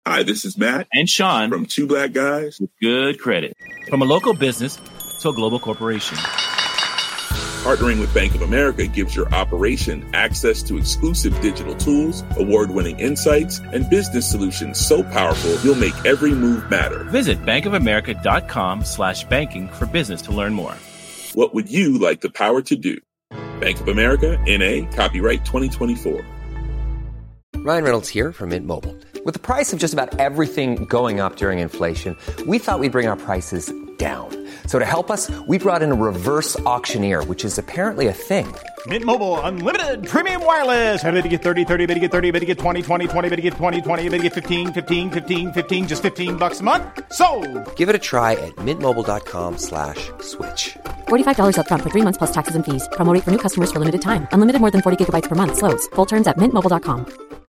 Hi, this is Matt and Sean from Two Black Guys with Good Credit. From a local business to a global corporation. Partnering with Bank of America gives your operation access to exclusive digital tools, award-winning insights, and business solutions so powerful you'll make every move matter. Visit bankofamerica.com/banking for business to learn more. What would you like the power to do? Bank of America, N.A., copyright 2024. Ryan Reynolds here from Mint Mobile. With the price of just about everything going up during inflation, we thought we'd bring our prices down. So to help us, we brought in a reverse auctioneer, which is apparently a thing. Mint Mobile Unlimited Premium Wireless. How to get 30, 30, bit to get 30, bit to get 20, 20, 20, bit to get 20, 20, bit to get 15, 15, 15, 15, just $15 a month? Sold! Give it a try at mintmobile.com/switch. $45 up front for 3 months plus taxes and fees. Promo rate for new customers for limited time. Unlimited more than 40 gigabytes per month. Slows full terms at mintmobile.com.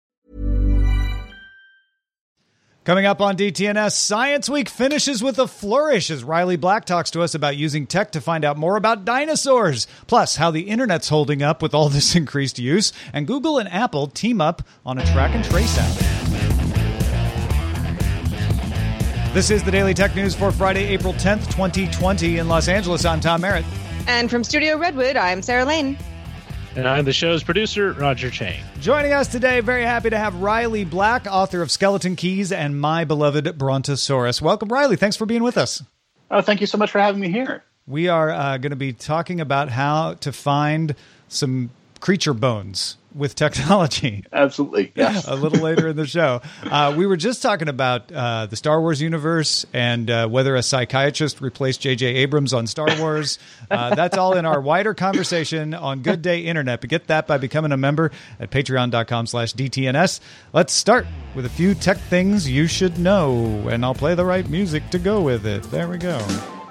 Coming up on DTNS, Science Week finishes with a flourish as Riley Black talks to us about using tech to find out more about dinosaurs, plus how the internet's holding up with all this increased use, and Google and Apple team up on a track and trace app. This is the Daily Tech News for Friday, April 10th, 2020 in Los Angeles. I'm Tom Merritt. And from Studio Redwood, I'm Sarah Lane. And I'm the show's producer, Roger Chang. Joining us today, very happy to have Riley Black, author of Skeleton Keys and My Beloved Brontosaurus. Welcome, Riley. Thanks for being with us. Oh, thank you so much for having me here. We are going to be talking about how to find some creature bones with technology. Absolutely, yes. A little later in the show. We were just talking about the Star Wars universe and whether a psychiatrist replaced J.J. Abrams on Star Wars. That's all in our wider conversation on Good Day Internet. But get that by becoming a member at patreon.com/DTNS. Let's start with a few tech things you should know. And I'll play the right music to go with it. There we go.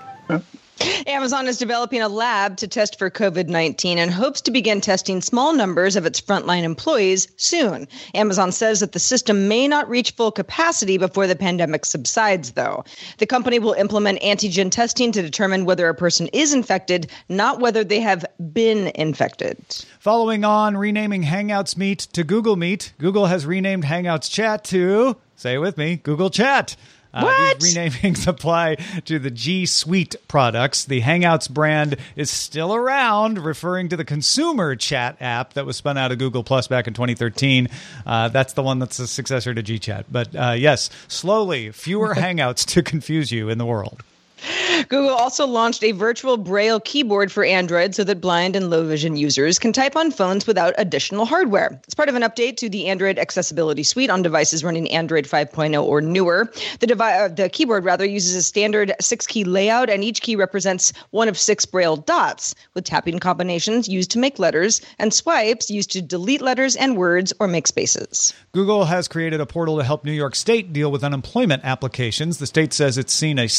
Amazon is developing a lab to test for COVID-19 and hopes to begin testing small numbers of its frontline employees soon. Amazon says that the system may not reach full capacity before the pandemic subsides, though. The company will implement antigen testing to determine whether a person is infected, not whether they have been infected. Following on renaming Hangouts Meet to Google Meet, Google has renamed Hangouts Chat to, say it with me, Google Chat. These renamings apply to the G Suite products. The Hangouts brand is still around, referring to the consumer chat app that was spun out of Google Plus back in 2013. That's the one that's a successor to GChat. But yes, slowly, fewer Hangouts to confuse you in the world. Google also launched a virtual Braille keyboard for Android so that blind and low vision users can type on phones without additional hardware. It's part of an update to the Android Accessibility Suite on devices running Android 5.0 or newer. The keyboard uses a standard 6-key layout, and each key represents one of 6 Braille dots, with tapping combinations used to make letters and swipes used to delete letters and words or make spaces. Google has created a portal to help New York State deal with unemployment applications. The state says it's seen a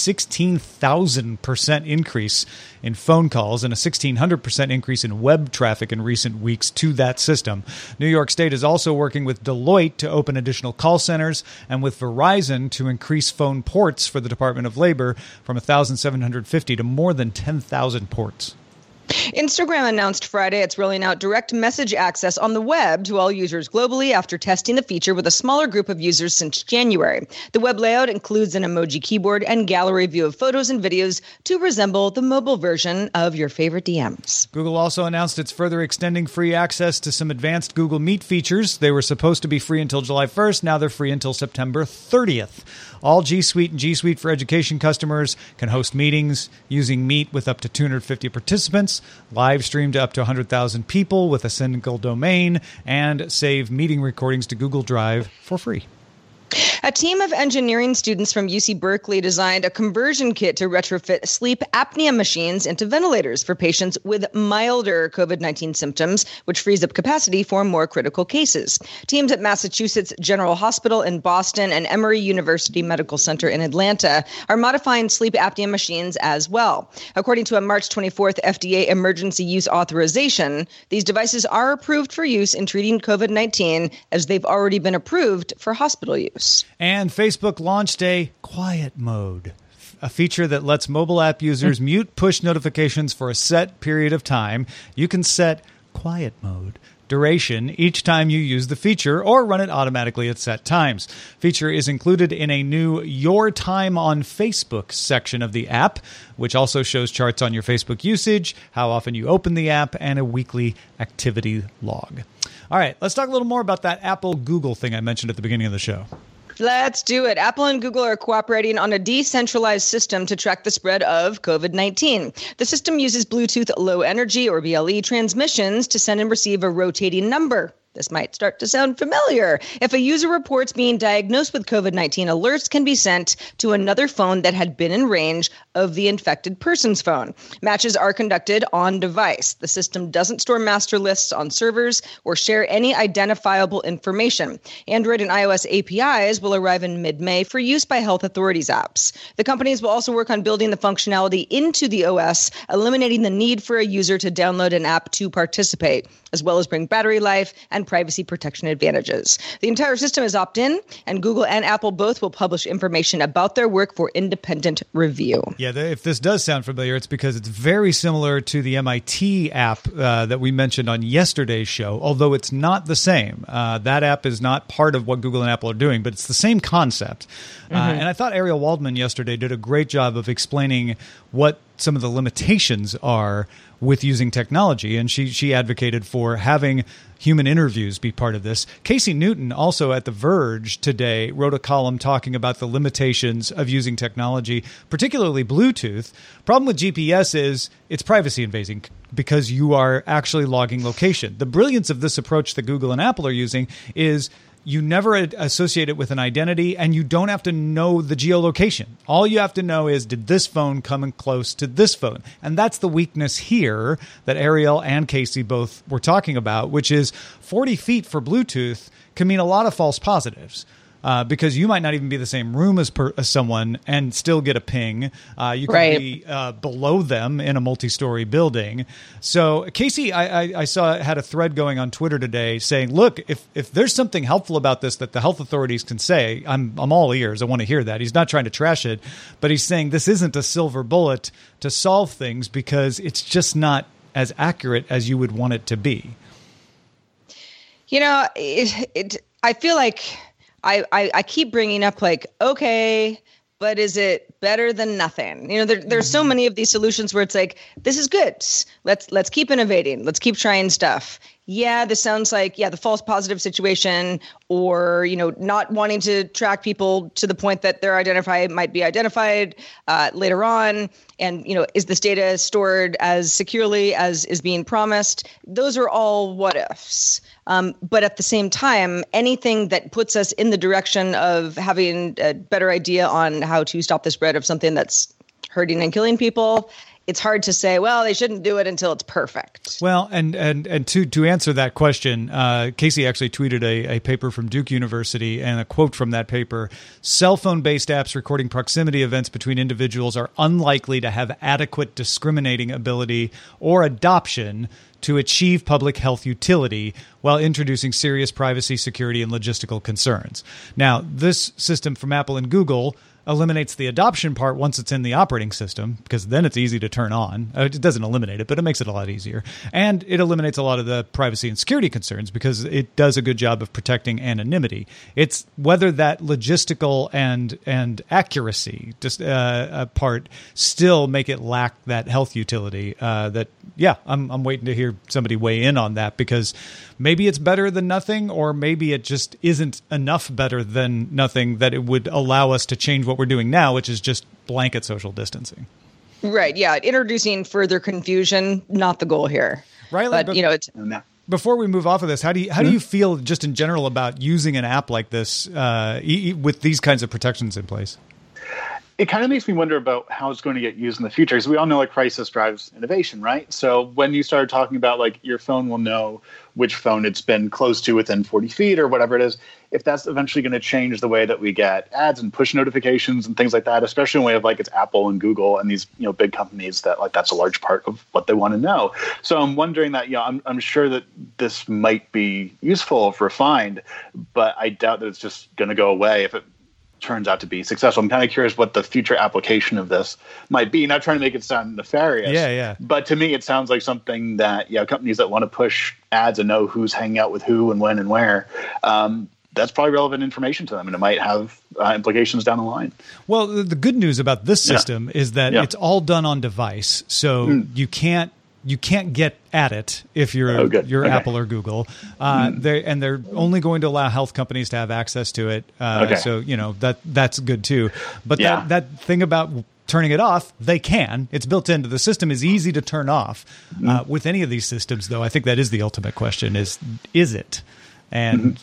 16,000% increase in phone calls and a 1,600% increase in web traffic in recent weeks to that system. New York State is also working with Deloitte to open additional call centers and with Verizon to increase phone ports for the Department of Labor from 1,750 to more than 10,000 ports. Instagram announced Friday it's rolling out direct message access on the web to all users globally after testing the feature with a smaller group of users since January. The web layout includes an emoji keyboard and gallery view of photos and videos to resemble the mobile version of your favorite DMs. Google also announced it's further extending free access to some advanced Google Meet features. They were supposed to be free until July 1st. Now they're free until September 30th. All G Suite and G Suite for Education customers can host meetings using Meet with up to 250 participants, live stream to up to 100,000 people with a single domain, and save meeting recordings to Google Drive for free. A team of engineering students from UC Berkeley designed a conversion kit to retrofit sleep apnea machines into ventilators for patients with milder COVID-19 symptoms, which frees up capacity for more critical cases. Teams at Massachusetts General Hospital in Boston and Emory University Medical Center in Atlanta are modifying sleep apnea machines as well. According to a March 24th FDA emergency use authorization, these devices are approved for use in treating COVID-19 as they've already been approved for hospital use. And Facebook launched a quiet mode, a feature that lets mobile app users mute push notifications for a set period of time. You can set quiet mode duration each time you use the feature or run it automatically at set times. Feature is included in a new Your Time on Facebook section of the app, which also shows charts on your Facebook usage, how often you open the app, and a weekly activity log. All right, let's talk a little more about that Apple-Google thing I mentioned at the beginning of the show. Let's do it. Apple and Google are cooperating on a decentralized system to track the spread of COVID-19. The system uses Bluetooth Low Energy, or BLE, transmissions to send and receive a rotating number. This might start to sound familiar. If a user reports being diagnosed with COVID-19, alerts can be sent to another phone that had been in range of the infected person's phone. Matches are conducted on device. The system doesn't store master lists on servers or share any identifiable information. Android and iOS APIs will arrive in mid-May for use by health authorities apps. The companies will also work on building the functionality into the OS, eliminating the need for a user to download an app to participate, as well as bring battery life and privacy protection advantages. The entire system is opt-in, and Google and Apple both will publish information about their work for independent review. Yeah, if this does sound familiar, it's because it's very similar to the MIT app that we mentioned on yesterday's show, although it's not the same. That app is not part of what Google and Apple are doing, but it's the same concept. And I thought Ariel Waldman yesterday did a great job of explaining what some of the limitations are with using technology, and she advocated for having human interviews be part of this. Casey Newton, also at The Verge today, wrote a column talking about the limitations of using technology, particularly Bluetooth. Problem with GPS is it's privacy invading because you are actually logging location. The brilliance of this approach that Google and Apple are using is you never associate it with an identity, and you don't have to know the geolocation. All you have to know is, did this phone come in close to this phone? And that's the weakness here that Ariel and Casey both were talking about, which is 40 feet for Bluetooth can mean a lot of false positives. Because you might not even be the same room as someone and still get a ping. You could be below them in a multi-story building. So Casey, I saw had a thread going on Twitter today saying, look, if there's something helpful about this that the health authorities can say, I'm all ears. I want to hear that. He's not trying to trash it, but he's saying this isn't a silver bullet to solve things because it's just not as accurate as you would want it to be. You know, I feel like I keep bringing up like, okay, but is it better than nothing? You know, there's so many of these solutions where it's like, this is good. Let's keep innovating. Let's keep trying stuff. Yeah, this sounds like, the false positive situation, or, not wanting to track people to the point that their might be identified later on. And, is this data stored as securely as is being promised? Those are all what ifs. But at the same time, anything that puts us in the direction of having a better idea on how to stop the spread of something that's hurting and killing people, it's hard to say, well, they shouldn't do it until it's perfect. Well, and to answer that question, Casey actually tweeted a paper from Duke University, and a quote from that paper: cell phone-based apps recording proximity events between individuals are unlikely to have adequate discriminating ability or adoption to achieve public health utility while introducing serious privacy, security, and logistical concerns. Now, this system from Apple and Google eliminates the adoption part once it's in the operating system, because then it's easy to turn on. It doesn't eliminate it, but it makes it a lot easier. And it eliminates a lot of the privacy and security concerns because it does a good job of protecting anonymity. It's whether that logistical and accuracy part still make it lack that health utility. I'm waiting to hear somebody weigh in on that, because maybe it's better than nothing, or maybe it just isn't enough better than nothing that it would allow us to change what we're doing now, which is just blanket social distancing. Right. Yeah. Introducing further confusion, not the goal here. Riley, but it's before we move off of this, how do you feel just in general about using an app like this with these kinds of protections in place? It kind of makes me wonder about how it's going to get used in the future, because we all know like crisis drives innovation, right? So when you started talking about like your phone will know which phone it's been close to within 40 feet or whatever it is, if that's eventually going to change the way that we get ads and push notifications and things like that, especially in a way of like it's Apple and Google and these big companies that like that's a large part of what they want to know. So I'm wondering that I'm sure that this might be useful if refined, but I doubt that it's just going to go away if it turns out to be successful. I'm kind of curious what the future application of this might be. Not trying to make it sound nefarious. Yeah. But to me, it sounds like something that companies that want to push ads and know who's hanging out with who and when and where. That's probably relevant information to them, and it might have implications down the line. Well, the good news about this system is that it's all done on device, so you can't get at it if you're Apple or Google. They're only going to allow health companies to have access to it. So that's good too. But that thing about turning it off, they can. It's built into the system. Is easy to turn off. With any of these systems, though, I think that is the ultimate question: is it? And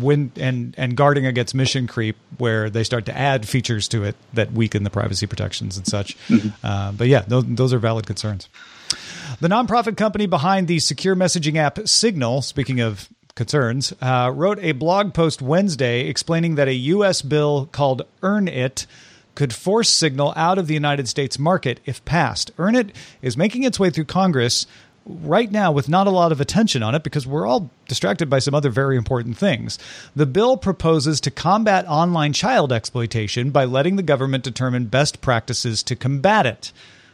guarding against mission creep, where they start to add features to it that weaken the privacy protections and such. But yeah, those are valid concerns. The nonprofit company behind the secure messaging app Signal, speaking of concerns, wrote a blog post Wednesday explaining that a U.S. bill called Earn It could force Signal out of the United States market if passed. Earn It is making its way through Congress right now with not a lot of attention on it because we're all distracted by some other very important things. The bill proposes to combat online child exploitation by letting the government determine best practices to combat it.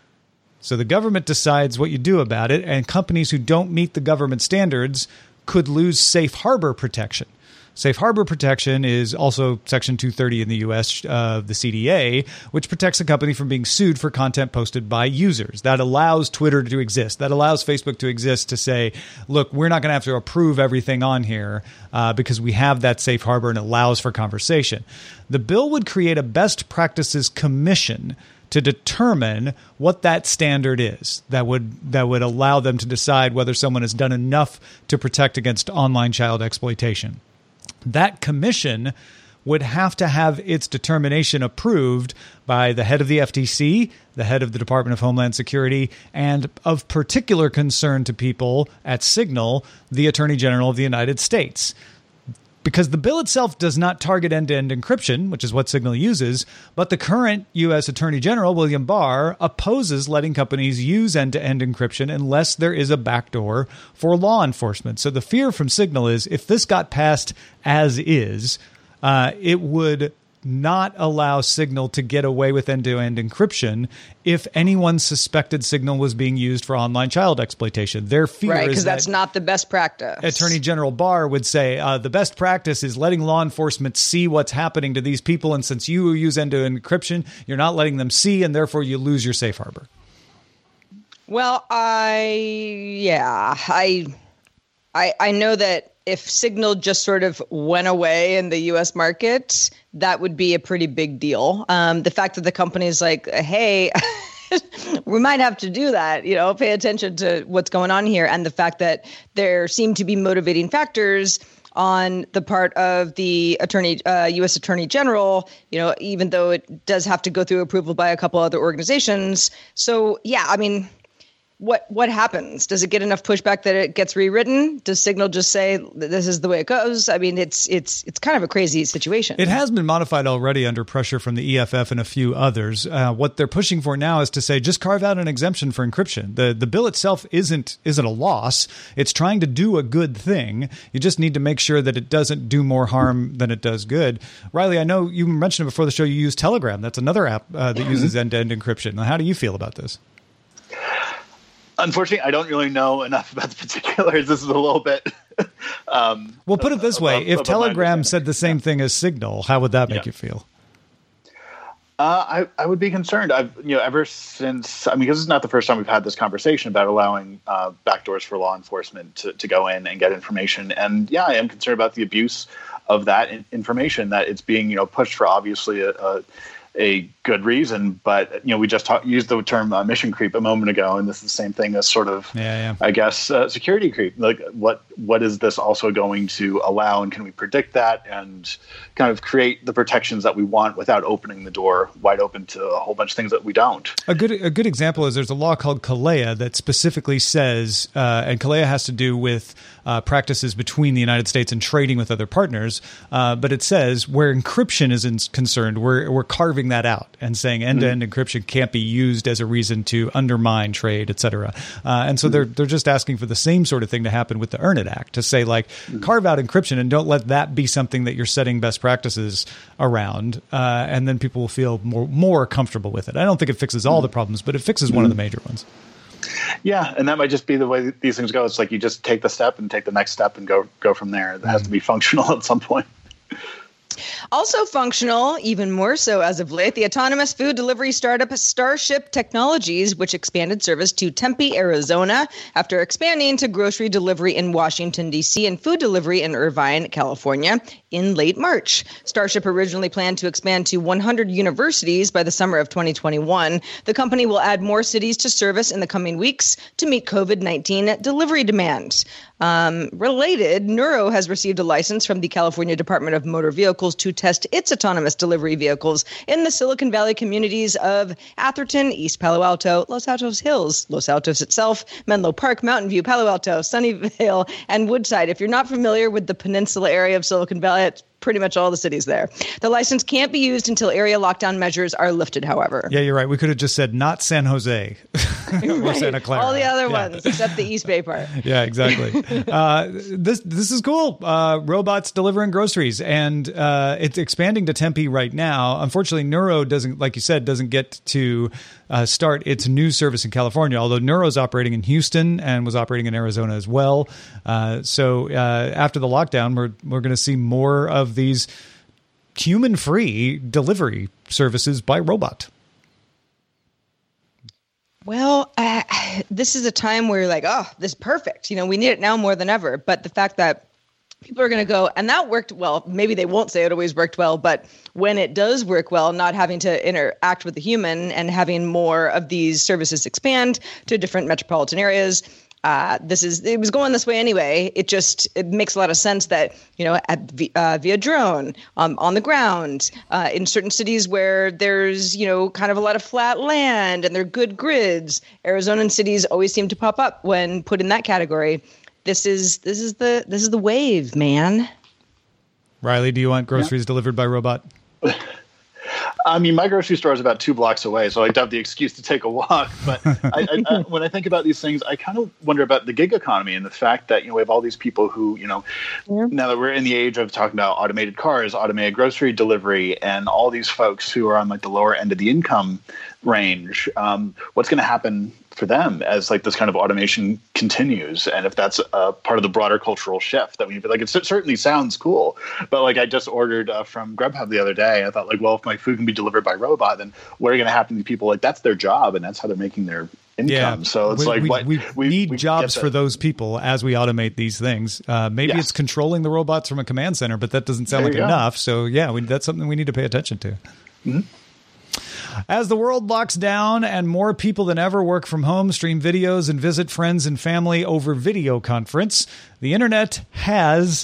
So the government decides what you do about it, and companies who don't meet the government standards could lose safe harbor protection. Safe harbor protection is also Section 230 in the U.S. of the CDA, which protects a company from being sued for content posted by users. That allows Twitter to exist. That allows Facebook to exist to say, look, we're not going to have to approve everything on here because we have that safe harbor and it allows for conversation. The bill would create a best practices commission to determine what that standard is that would allow them to decide whether someone has done enough to protect against online child exploitation. That commission would have to have its determination approved by the head of the FTC, the head of the Department of Homeland Security, and of particular concern to people at Signal, the Attorney General of the United States. Because the bill itself does not target end-to-end encryption, which is what Signal uses, but the current U.S. Attorney General, William Barr, opposes letting companies use end-to-end encryption unless there is a backdoor for law enforcement. So the fear from Signal is if this got passed as is, it would not allow Signal to get away with end-to-end encryption if anyone suspected Signal was being used for online child exploitation. Their fear is because that's not the best practice. Attorney General Barr would say the best practice is letting law enforcement see what's happening to these people, and since you use end-to-end encryption, you're not letting them see, and therefore you lose your safe harbor. Well, I know that if Signal just sort of went away in the U.S. market, that would be a pretty big deal. The fact that the company is like, hey, we might have to do that, pay attention to what's going on here. And the fact that there seem to be motivating factors on the part of the U.S. Attorney General, even though it does have to go through approval by a couple other organizations. So, yeah, I mean, what happens? Does it get enough pushback that it gets rewritten? Does Signal just say this is the way it goes? I mean, it's kind of a crazy situation. It has been modified already under pressure from the EFF and a few others. What they're pushing for now is to say just carve out an exemption for encryption. The bill itself isn't a loss. It's trying to do a good thing. You just need to make sure that it doesn't do more harm than it does good. Riley, I know you mentioned before the show you use Telegram. That's another app that uses end-to-end encryption. How do you feel about this? Unfortunately, I don't really know enough about the particulars. This is a little bit. Well, put it this way: if Telegram said the same thing as Signal, how would that make you feel? I would be concerned. Ever since, because it's not the first time we've had this conversation about allowing backdoors for law enforcement to go in and get information. And I am concerned about the abuse of that information, that it's being pushed for obviously a good reason, but we just used the term mission creep a moment ago, and this is the same thing as sort of, I guess, security creep. Like, what is this also going to allow, and can we predict that and kind of create the protections that we want without opening the door wide open to a whole bunch of things that we don't? A good example is there's a law called CALEA that specifically says, and CALEA has to do with practices between the United States and trading with other partners, but it says where encryption is concerned, we're carving carving that out and saying end-to-end encryption can't be used as a reason to undermine trade, et cetera. And so they're just asking for the same sort of thing to happen with the Earn It Act, to say, like, carve out encryption and don't let that be something that you're setting best practices around. And then people will feel more comfortable with it. I don't think it fixes all the problems, but it fixes one of the major ones. Yeah, and that might just be the way these things go. It's like you just take the step and take the next step and go from there. It has to be functional at some point. Also functional, even more so as of late, the autonomous food delivery startup Starship Technologies, which expanded service to Tempe, Arizona, after expanding to grocery delivery in Washington, D.C., and food delivery in Irvine, California, in late March. Starship originally planned to expand to 100 universities by the summer of 2021. The company will add more cities to service in the coming weeks to meet COVID-19 delivery demand. Related, Nuro has received a license from the California Department of Motor Vehicles to test its autonomous delivery vehicles in the Silicon Valley communities of Atherton, East Palo Alto, Los Altos Hills, Los Altos itself, Menlo Park, Mountain View, Palo Alto, Sunnyvale, and Woodside. If you're not familiar with the peninsula area of Silicon Valley, it's pretty much all the cities there. The license can't be used until area lockdown measures are lifted, however. Yeah, you're right. We could have just said not San Jose or Santa Clara. All the other ones, except the East Bay part. Yeah, exactly. This is cool. Robots delivering groceries, and it's expanding to Tempe right now. Unfortunately, Nuro doesn't, like you said, doesn't get to start its new service in California, although Nuro's operating in Houston and was operating in Arizona as well. So after the lockdown, we're going to see more of these human-free delivery services by robot. Well, this is a time where you're like, oh, this is perfect. We need it now more than ever. But the fact that people are going to go, and that worked well. Maybe they won't say it always worked well, but when it does work well, not having to interact with the human and having more of these services expand to different metropolitan areas, it was going this way anyway. It makes a lot of sense that, via drone, on the ground, in certain cities where there's, kind of a lot of flat land and they're good grids. Arizonan cities always seem to pop up when put in that category. This is the wave, man. Riley, do you want groceries delivered by robot? I mean, my grocery store is about 2 blocks away, so I have the excuse to take a walk. But when I think about these things, I kind of wonder about the gig economy and the fact that, we have all these people who, now that we're in the age of talking about automated cars, automated grocery delivery, and all these folks who are on like the lower end of the income range, what's going to happen for them as like this kind of automation continues, and if that's a part of the broader cultural shift that we like. It certainly sounds cool, but like I just ordered from Grubhub the other day. I thought like, well, if my food can be delivered by robot, then what are going to happen to people? Like that's their job, and that's how they're making their income. Yeah, so it's we need jobs for those people as we automate these things. Maybe it's controlling the robots from a command center, but that doesn't sound like enough. So yeah, that's something we need to pay attention to. Mm-hmm. As the world locks down and more people than ever work from home, stream videos, and visit friends and family over video conference, the internet has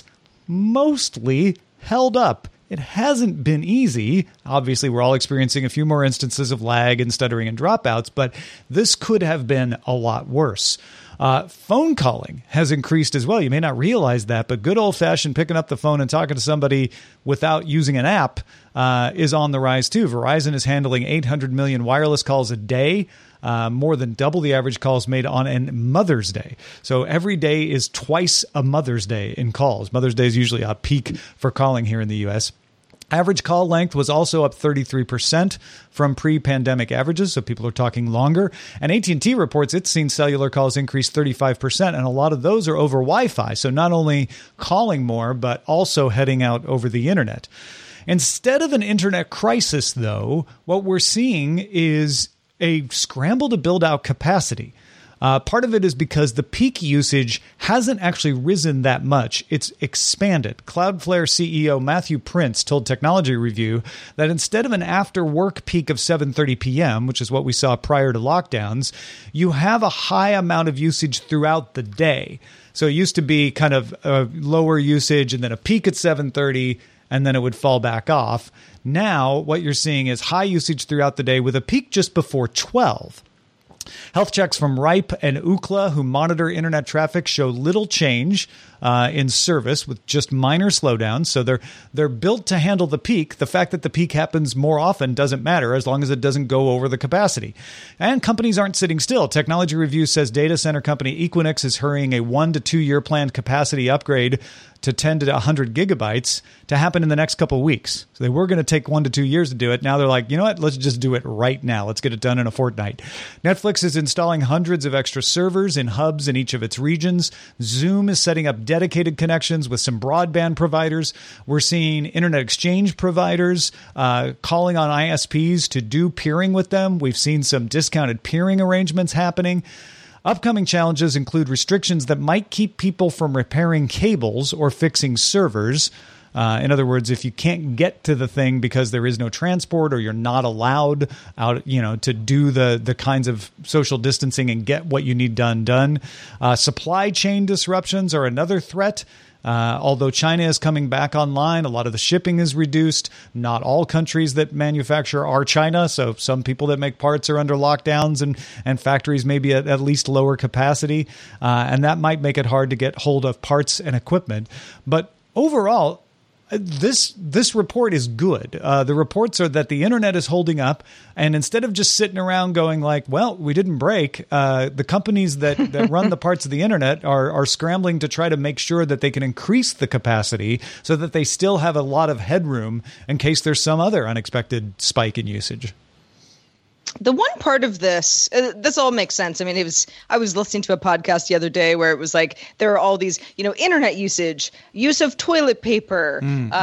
mostly held up. It hasn't been easy. Obviously, we're all experiencing a few more instances of lag and stuttering and dropouts, but this could have been a lot worse. Phone calling has increased as well. You may not realize that, but good old-fashioned picking up the phone and talking to somebody without using an app is on the rise too. Verizon is handling 800 million wireless calls a day, more than double the average calls made on a Mother's Day. So every day is twice a Mother's Day in calls. Mother's Day is usually a peak for calling here in the U.S. Average call length was also up 33% from pre-pandemic averages, so people are talking longer. And AT&T reports it's seen cellular calls increase 35%, and a lot of those are over Wi-Fi, so not only calling more, but also heading out over the internet. Instead of an internet crisis, though, what we're seeing is a scramble to build out capacity. Part of it is because the peak usage hasn't actually risen that much. It's expanded. Cloudflare CEO Matthew Prince told Technology Review that instead of an after-work peak of 7:30 p.m., which is what we saw prior to lockdowns, you have a high amount of usage throughout the day. So it used to be kind of a lower usage and then a peak at 7:30, and then it would fall back off. Now what you're seeing is high usage throughout the day with a peak just before 12. Health checks from Ripe and Ookla, who monitor internet traffic, show little change in service with just minor slowdowns. So they're built to handle the peak. The fact that the peak happens more often doesn't matter as long as it doesn't go over the capacity. And companies aren't sitting still. Technology Review says data center company Equinix is hurrying a 1 to 2 year planned capacity upgrade to 10 to 100 gigabytes to happen in the next couple of weeks. So they were going to take 1 to 2 years to do it. Now they're like, you know what? Let's just do it right now. Let's get it done in a fortnight. Netflix is installing hundreds of extra servers in hubs in each of its regions. Zoom is setting up dedicated connections with some broadband providers. We're seeing internet exchange providers calling on ISPs to do peering with them. We've seen some discounted peering arrangements happening. Upcoming challenges include restrictions that might keep people from repairing cables or fixing servers. In other words, if you can't get to the thing because there is no transport or you're not allowed out, to do the kinds of social distancing and get what you need done. Supply chain disruptions are another threat. Although China is coming back online, a lot of the shipping is reduced. Not all countries that manufacture are China, so some people that make parts are under lockdowns and factories may be at least lower capacity, and that might make it hard to get hold of parts and equipment. But overall, this report is good. The reports are that the internet is holding up, and instead of just sitting around going like, well, we didn't break, the companies that run the parts of the internet are scrambling to try to make sure that they can increase the capacity so that they still have a lot of headroom in case there's some other unexpected spike in usage. The one part of this all makes sense. I mean, I was listening to a podcast the other day where it was like there are all these, internet usage, use of toilet paper,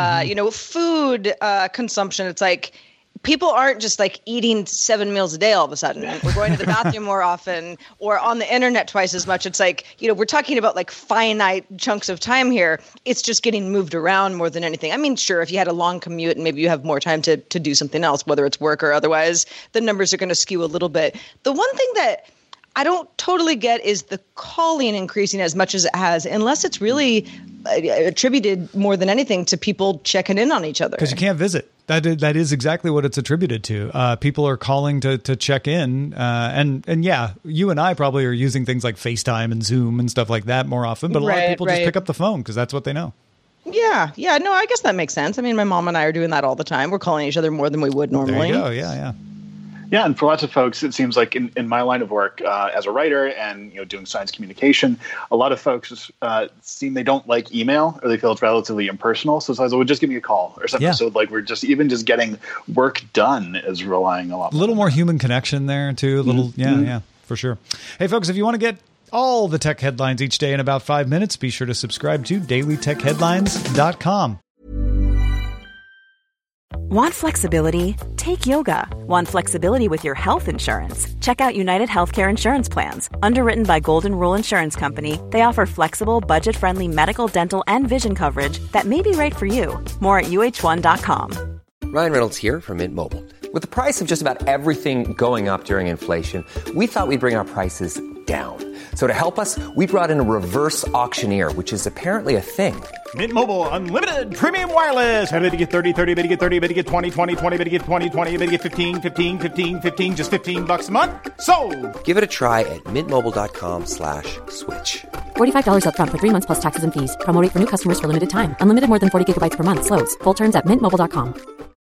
food consumption. It's like people aren't just like eating 7 meals a day all of a sudden. We're going to the bathroom more often or on the internet twice as much. It's like, we're talking about like finite chunks of time here. It's just getting moved around more than anything. I mean, sure, if you had a long commute and maybe you have more time to do something else, whether it's work or otherwise, the numbers are going to skew a little bit. The one thing that I don't totally get is the calling increasing as much as it has, unless it's really attributed more than anything to people checking in on each other. Because you can't visit. That is exactly what it's attributed to. People are calling to check in. And yeah, you and I probably are using things like FaceTime and Zoom and stuff like that more often. But a lot of people just pick up the phone because that's what they know. Yeah. No, I guess that makes sense. I mean, my mom and I are doing that all the time. We're calling each other more than we would normally. There you go. Yeah. Yeah, and for lots of folks, it seems like in my line of work as a writer and doing science communication, a lot of folks seem they don't like email or they feel it's relatively impersonal. So it's like, well, just give me a call or something. Yeah. So like we're just getting work done is relying a lot. A little more human connection there too. Yeah, for sure. Hey, folks, if you want to get all the tech headlines each day in about 5 minutes, be sure to subscribe to dailytechheadlines.com. Want flexibility? Take yoga. Want flexibility with your health insurance? Check out United Healthcare Insurance Plans. Underwritten by Golden Rule Insurance Company, they offer flexible, budget-friendly medical, dental, and vision coverage that may be right for you. More at UH1.com. Ryan Reynolds here from Mint Mobile. With the price of just about everything going up during inflation, we thought we'd bring our prices down. So to help us, we brought in a reverse auctioneer, which is apparently a thing. Mint Mobile Unlimited Premium Wireless. How to get 30, 30, bit to get 30, bit to get 20, 20, 20, bit to get 20, 20, bit to get 15, 15, 15, 15, just $15 a month? Sold! Give it a try at mintmobile.com/switch. $45 up front for 3 months plus taxes and fees. Promo rate for new customers for limited time. Unlimited more than 40 gigabytes per month. Slows full terms at mintmobile.com.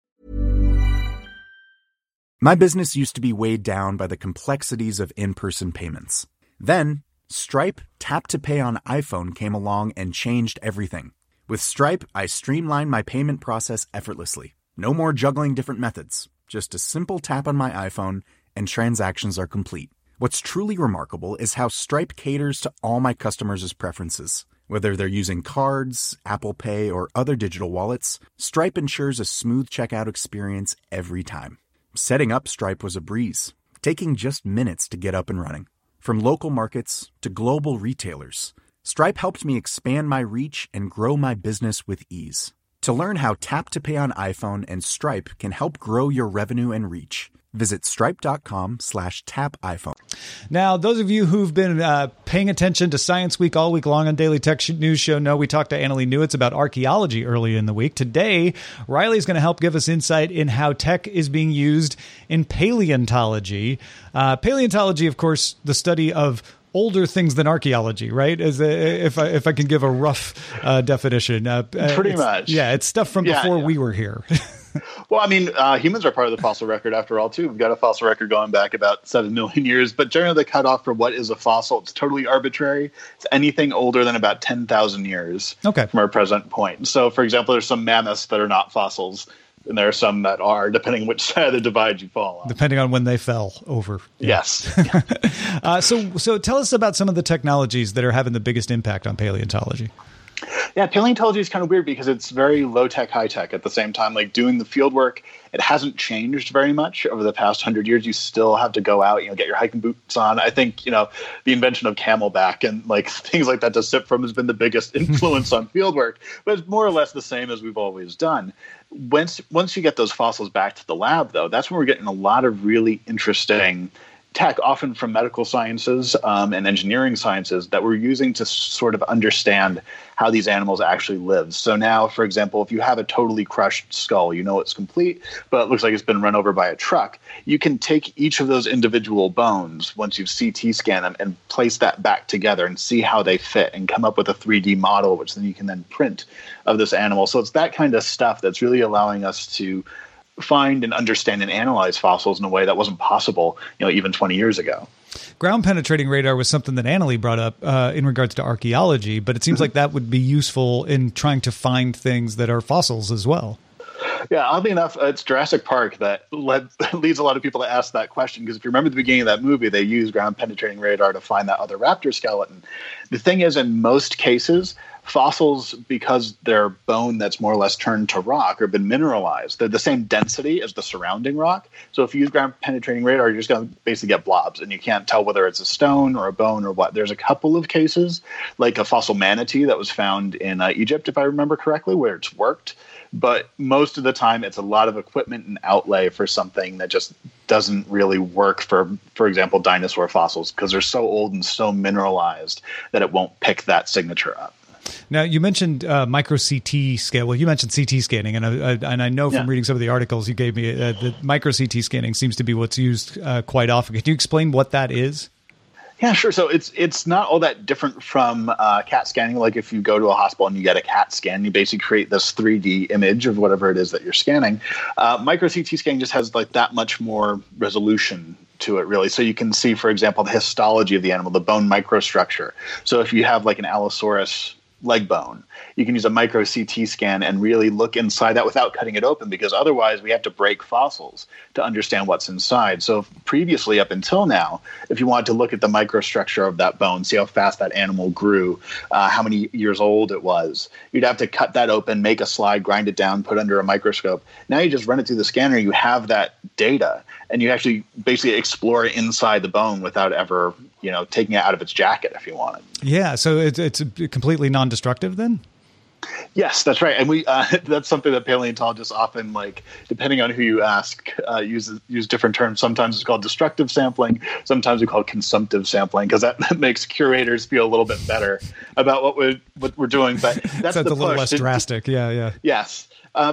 My business used to be weighed down by the complexities of in-person payments. Then, Stripe Tap to Pay on iPhone came along and changed everything. With Stripe, I streamlined my payment process effortlessly. No more juggling different methods. Just a simple tap on my iPhone and transactions are complete. What's truly remarkable is how Stripe caters to all my customers' preferences. Whether they're using cards, Apple Pay, or other digital wallets, Stripe ensures a smooth checkout experience every time. Setting up Stripe was a breeze, taking just minutes to get up and running. From local markets to global retailers, Stripe helped me expand my reach and grow my business with ease. To learn how Tap to Pay on iPhone and Stripe can help grow your revenue and reach, Visit stripe.com/tapiphone. Now, those of you who've been paying attention to Science Week all week long on Daily Tech News Show know we talked to Annalee Newitz about archaeology earlier in the week. Today, Riley's going to help give us insight in how tech is being used in paleontology. Paleontology, of course, the study of older things than archaeology, right? If I can give a rough definition. Pretty much. Yeah, it's stuff from before we were here. Well, I mean, humans are part of the fossil record after all, too. We've got a fossil record going back about 7 million years, but generally the cutoff for what is a fossil, it's totally arbitrary. It's anything older than about 10,000 years from our present point. So, for example, there's some mammoths that are not fossils, and there are some that are, depending which side of the divide you fall on. Depending on when they fell over. Yeah. Yes. So tell us about some of the technologies that are having the biggest impact on paleontology. Yeah, paleontology is kind of weird because it's very low-tech, high-tech at the same time. Like doing the field work, it hasn't changed very much over the past 100 years. You still have to go out, get your hiking boots on. I think, the invention of Camelback and like things like that to sip from has been the biggest influence on field work. But it's more or less the same as we've always done. Once you get those fossils back to the lab, though, that's when we're getting a lot of really interesting tech, often from medical sciences and engineering sciences, that we're using to sort of understand how these animals actually live. So now, for example, if you have a totally crushed skull, it's complete, but it looks like it's been run over by a truck. You can take each of those individual bones, once you've CT scanned them, and place that back together and see how they fit and come up with a 3D model, which then you can then print of this animal. So it's that kind of stuff that's really allowing us to find and understand and analyze fossils in a way that wasn't possible, even 20 years ago. Ground penetrating radar was something that Annalee brought up in regards to archaeology, but it seems like that would be useful in trying to find things that are fossils as well. Yeah, oddly enough, it's Jurassic Park that leads a lot of people to ask that question, because if you remember the beginning of that movie, they used ground penetrating radar to find that other raptor skeleton. The thing is, in most cases, fossils, because they're bone that's more or less turned to rock or been mineralized, they're the same density as the surrounding rock. So if you use ground penetrating radar, you're just going to basically get blobs, and you can't tell whether it's a stone or a bone or what. There's a couple of cases, like a fossil manatee that was found in Egypt, if I remember correctly, where it's worked. But most of the time, it's a lot of equipment and outlay for something that just doesn't really work for example, dinosaur fossils, because they're so old and so mineralized that it won't pick that signature up. Now, you mentioned micro CT scale. Well, you mentioned CT scanning, and I know from reading some of the articles you gave me that micro CT scanning seems to be what's used quite often. Can you explain what that is? Yeah, sure. So it's not all that different from CAT scanning. Like if you go to a hospital and you get a CAT scan, you basically create this 3D image of whatever it is that you're scanning. Micro CT scanning just has like that much more resolution to it, really. So you can see, for example, the histology of the animal, the bone microstructure. So if you have like an Allosaurus leg bone, you can use a micro CT scan and really look inside that without cutting it open, because otherwise we have to break fossils to understand what's inside. So previously, up until now, if you wanted to look at the microstructure of that bone, see how fast that animal grew, how many years old it was, you'd have to cut that open, make a slide, grind it down, put it under a microscope. Now you just run it through the scanner, you have that data, and you actually basically explore inside the bone without ever taking it out of its jacket if you wanted. Yeah, so it's completely non-destructive then? Yes, that's right. And we that's something that paleontologists often, like, depending on who you ask, use different terms. Sometimes it's called destructive sampling. Sometimes we call it consumptive sampling, because that makes curators feel a little bit better about what we're doing. But that's a little less drastic. Yeah. Yes.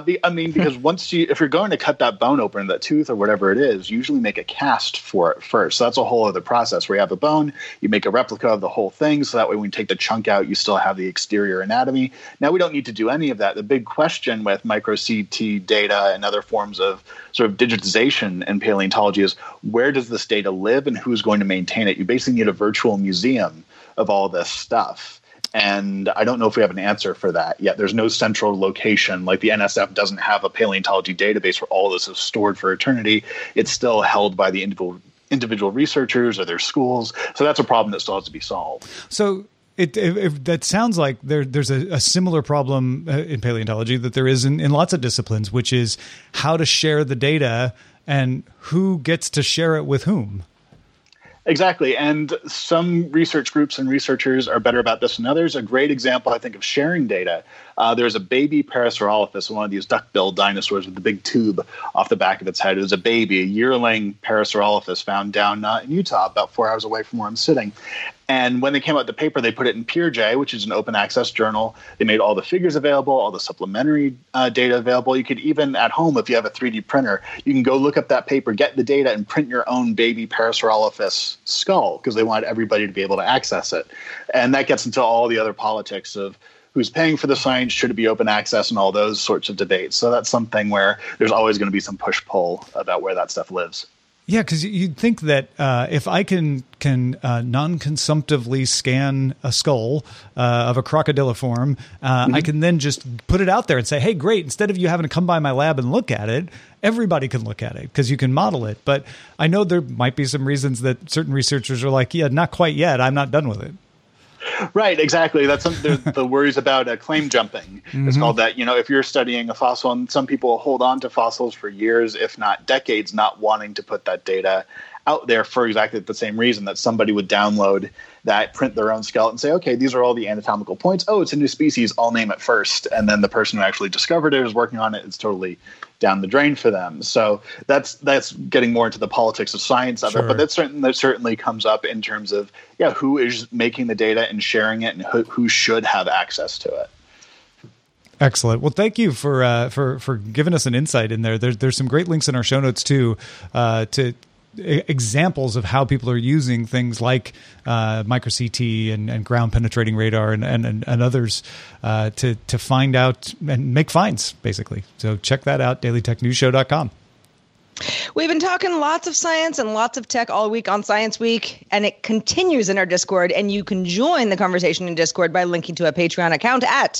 Because if you're going to cut that bone open, that tooth or whatever it is, you usually make a cast for it first. So that's a whole other process where you have a bone, you make a replica of the whole thing. So that way when you take the chunk out, you still have the exterior anatomy. Now we don't need to do any of that. The big question with micro CT data and other forms of sort of digitization in paleontology is, where does this data live and who's going to maintain it? You basically need a virtual museum of all this stuff. And I don't know if we have an answer for that yet. There's no central location. Like the NSF doesn't have a paleontology database where all this is stored for eternity. It's still held by the individual researchers or their schools. So that's a problem that still has to be solved. So if that sounds like there's a similar problem in paleontology that there is in lots of disciplines, which is how to share the data and who gets to share it with whom. Exactly. And some research groups and researchers are better about this than others. A great example, I think, of sharing data. There's a baby Parasaurolophus, one of these duck-billed dinosaurs with the big tube off the back of its head. It was a baby, a yearling Parasaurolophus found down in Utah, about 4 hours away from where I'm sitting. And when they came out with the paper, they put it in PeerJ, which is an open access journal. They made all the figures available, all the supplementary data available. You could even at home, if you have a 3D printer, you can go look up that paper, get the data, and print your own baby Parasaurolophus skull, because they wanted everybody to be able to access it. And that gets into all the other politics of who's paying for the science, should it be open access, and all those sorts of debates. So that's something where there's always going to be some push-pull about where that stuff lives. Yeah, because you'd think that if I can non-consumptively scan a skull of a crocodiliform, I can then just put it out there and say, hey, great, instead of you having to come by my lab and look at it, everybody can look at it because you can model it. But I know there might be some reasons that certain researchers are like, yeah, not quite yet. I'm not done with it. Right, exactly. That's the worries about claim jumping. It's called that. If you're studying a fossil, and some people hold on to fossils for years, if not decades, not wanting to put that data out there for exactly the same reason, that somebody would download that, print their own skeleton, and say, okay, these are all the anatomical points. Oh, it's a new species. I'll name it first. And then the person who actually discovered it is working on it. It's totally down the drain for them. So that's getting more into the politics of science of it. But that certainly comes up in terms of, who is making the data and sharing it, and who should have access to it. Excellent. Well, thank you for giving us an insight in there. There's some great links in our show notes too, to examples of how people are using things like micro-CT and ground penetrating radar and others to find out and make finds, basically. So check that out, dailytechnewsshow.com. We've been talking lots of science and lots of tech all week on Science Week, and it continues in our Discord. And you can join the conversation in Discord by linking to a Patreon account at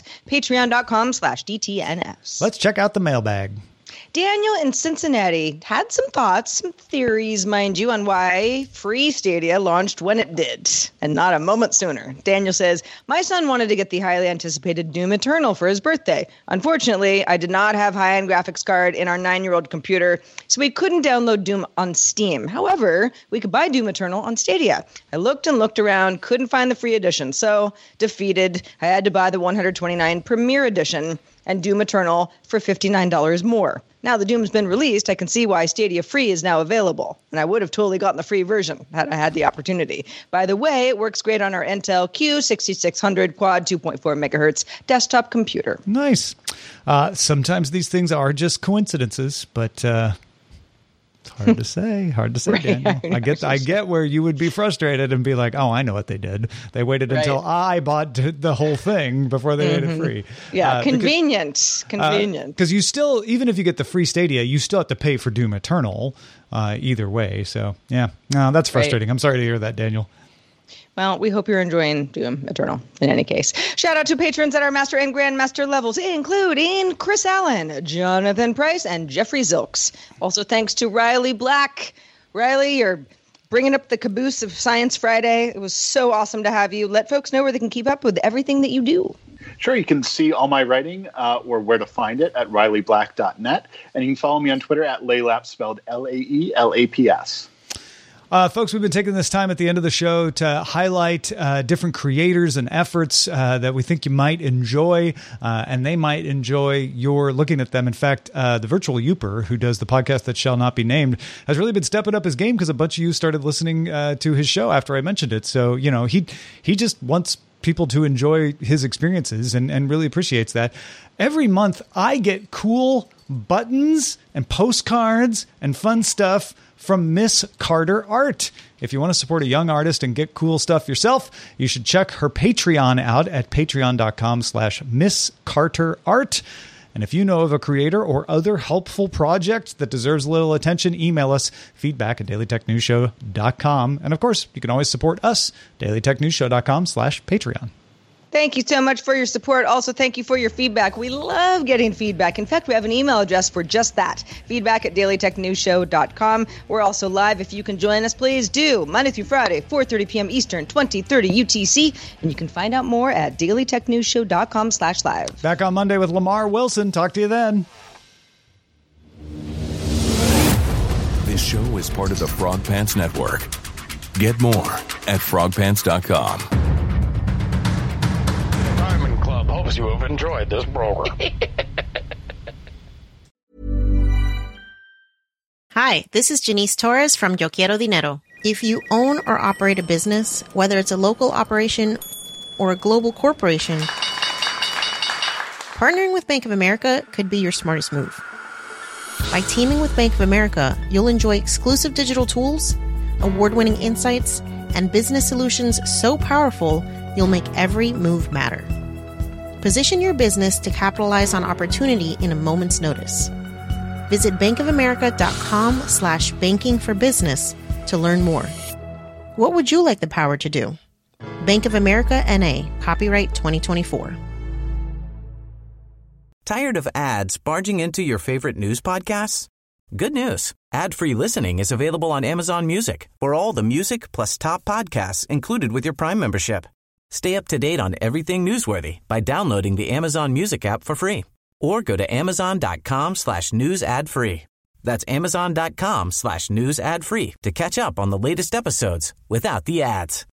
patreon.com/DTNS. Let's check out the mailbag. Daniel in Cincinnati had some thoughts, some theories, mind you, on why Free Stadia launched when it did, and not a moment sooner. Daniel says, my son wanted to get the highly anticipated Doom Eternal for his birthday. Unfortunately, I did not have high-end graphics card in our 9-year-old computer, so we couldn't download Doom on Steam. However, we could buy Doom Eternal on Stadia. I looked and looked around, couldn't find the free edition, so defeated, I had to buy the $129 Premier Edition and Doom Eternal for $59 more. Now the Doom's been released, I can see why Stadia Free is now available. And I would have totally gotten the free version had I had the opportunity. By the way, it works great on our Intel Q6600 quad 2.4 megahertz desktop computer. Nice. Sometimes these things are just coincidences, but it's hard to say. Right, Daniel. I get where you would be frustrated and be like, oh, I know what they did. They waited until I bought the whole thing before they made it free. Yeah, convenient. Because you still, even if you get the free Stadia, you still have to pay for Doom Eternal either way. So, yeah, no, that's frustrating. Right. I'm sorry to hear that, Daniel. Well, we hope you're enjoying Doom Eternal in any case. Shout out to patrons at our Master and Grandmaster levels, including Chris Allen, Jonathan Price, and Jeffrey Zilks. Also, thanks to Riley Black. Riley, you're bringing up the caboose of Science Friday. It was so awesome to have you. Let folks know where they can keep up with everything that you do. Sure, you can see all my writing or where to find it at RileyBlack.net. And you can follow me on Twitter at Laelaps, spelled Laelaps. Folks, we've been taking this time at the end of the show to highlight different creators and efforts that we think you might enjoy, and they might enjoy your looking at them. In fact, the Virtual Youper, who does the podcast that shall not be named, has really been stepping up his game because a bunch of you started listening to his show after I mentioned it. So, he just wants people to enjoy his experiences and really appreciates that. Every month, I get cool buttons and postcards and fun stuff from Miss Carter Art. If you want to support a young artist and get cool stuff yourself, you should check her Patreon out at patreon.com/Miss Carter Art. And if you know of a creator or other helpful project that deserves a little attention, email us, feedback@dailytechnewsshow.com. And of course, you can always support us, dailytechnewsshow.com/Patreon. Thank you so much for your support. Also, thank you for your feedback. We love getting feedback. In fact, we have an email address for just that, feedback@dailytechnewsshow.com. We're also live. If you can join us, please do. Monday through Friday, 4:30 p.m. Eastern, 20:30 UTC. And you can find out more at dailytechnewsshow.com/live. Back on Monday with Lamar Wilson. Talk to you then. This show is part of the Frog Pants Network. Get more at frogpants.com. Diamond Club hopes you have enjoyed this program. Hi, this is Janice Torres from Yo Quiero Dinero. If you own or operate a business, whether it's a local operation or a global corporation, partnering with Bank of America could be your smartest move. By teaming with Bank of America, you'll enjoy exclusive digital tools, award-winning insights, and business solutions so powerful, you'll make every move matter. Position your business to capitalize on opportunity in a moment's notice. Visit bankofamerica.com/banking for business to learn more. What would you like the power to do? Bank of America N.A., copyright 2024. Tired of ads barging into your favorite news podcasts? Good news. Ad-free listening is available on Amazon Music for all the music plus top podcasts included with your Prime membership. Stay up to date on everything newsworthy by downloading the Amazon Music app for free or go to amazon.com/news ad free. That's amazon.com/news ad free to catch up on the latest episodes without the ads.